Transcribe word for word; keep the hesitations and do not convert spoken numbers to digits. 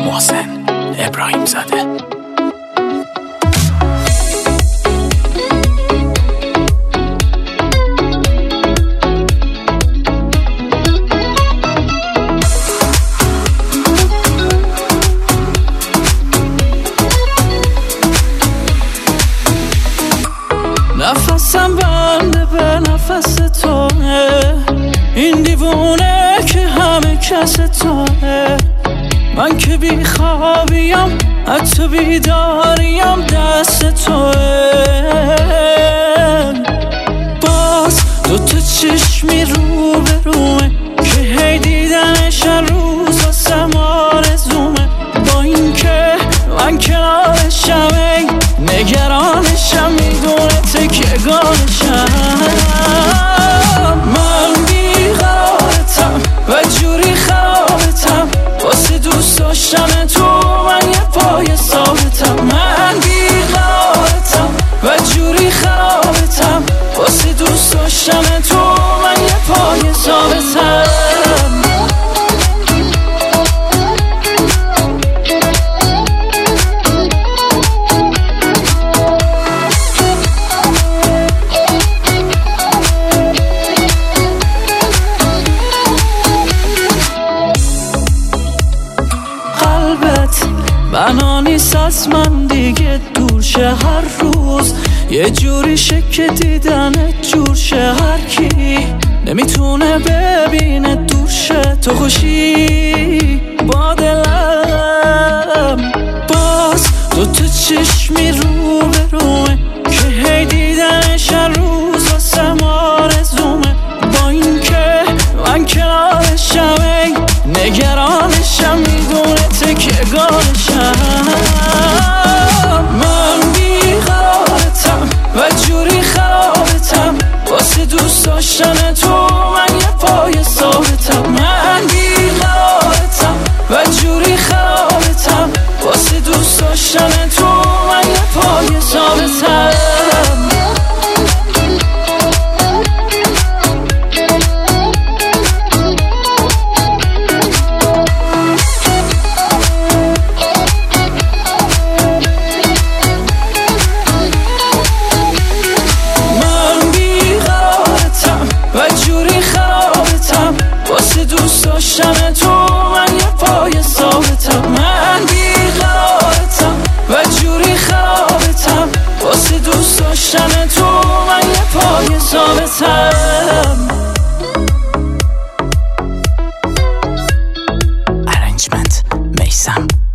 محسن ابراهیم زاده. نفسم بنده به نفس توه، این دیوونه که همه کس توه. من که بی خوابیم حتی بیداریم دست توه. باز دوتا چشمی رو به رومه که هی دیدنش هر روز واسم آرزومه. با این که من کنارشم ای نگرانشم، میدونه تکیه‌گاهشم. من بیقرارتم و جوری خرابتم، واسه دوست داشتن تو من یه پای ثابتم. من بیقرارتم و جوری خرابتم، واسه دوست داشتن تو من یه پای ثابتم. بنا نیست از من دیگه دور شه هر روز، یه جوری شکه دیدنت جور شه. هر کی نمیتونه ببینه دور شه تو خوشی با دلم. باز دوتا چشمی رو به رومه که هی دیدنش هر روز واسم آرزومه. با این که من کنارشم ای نگرانشم، میدونه تکیه‌گاهشم. من بیقرارتم و جوری خرابتم، واسه دوست داشتن تو من یه پای ثابتم. من بیقرارتم و جوری خرابتم، واسه دوست داشتن تو من یه پای ثابتم. دوست داشتن تو من یه پای ثابتم. من بیقرارتم و جوری خرابتم، واسه دوست داشتن تو من یه پای ثابتم. ارنجمنت میسم